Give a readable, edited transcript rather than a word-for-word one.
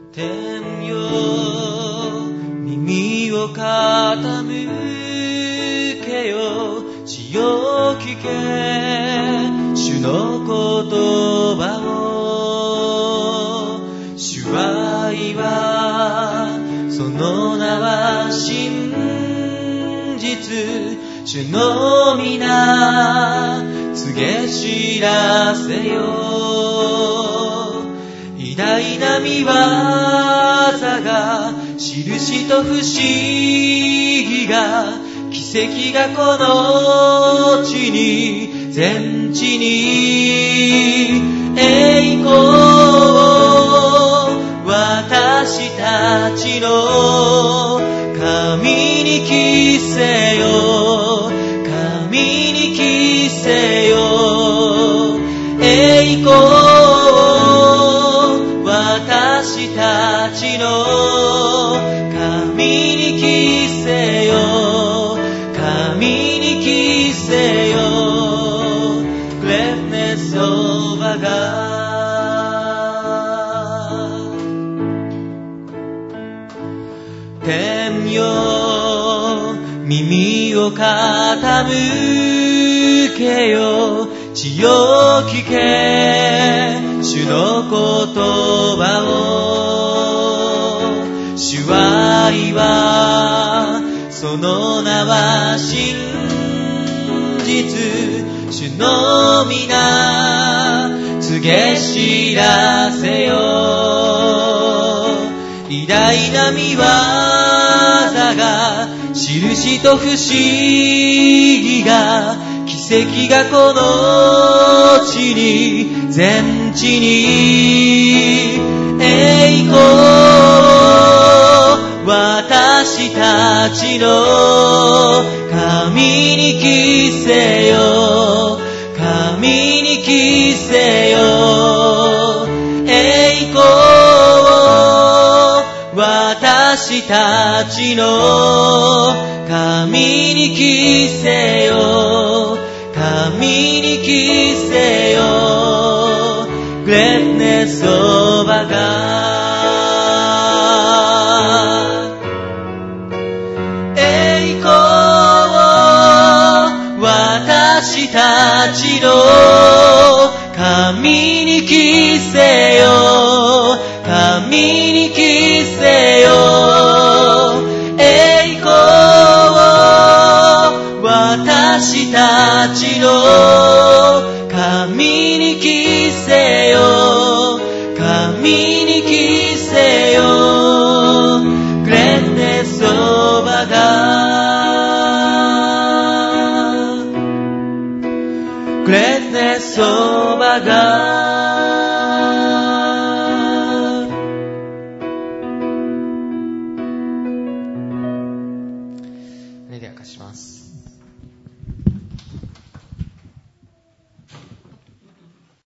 天よ耳を傾けよ、地よ聞け主の言葉を。主は愛はその名は真実、主の皆告げ知らせよ。偉大な御業が印と不思議が奇跡がこの地に全地に栄光を私たちの神に着せよ、神に着せよ。栄光を私たちの神に着せよ、神に着せよ。Greatness of our God。天よ耳を傾けよ、地よ聞け主の言葉を。主は愛はその名は真実、主の皆告げ知らせよ。偉大な御業が印と不思議が奇跡がこの地に全地に栄光私たちの神に着せよ、神に着せよ。栄光私たちの神に着せよ、神に着せよ。Greatness of our God。 栄光私たちの神に着せよ、神に着せよ。栄光私たちの神に着せよ、神に着せよ。Greatness of our God。 Greatness of our God。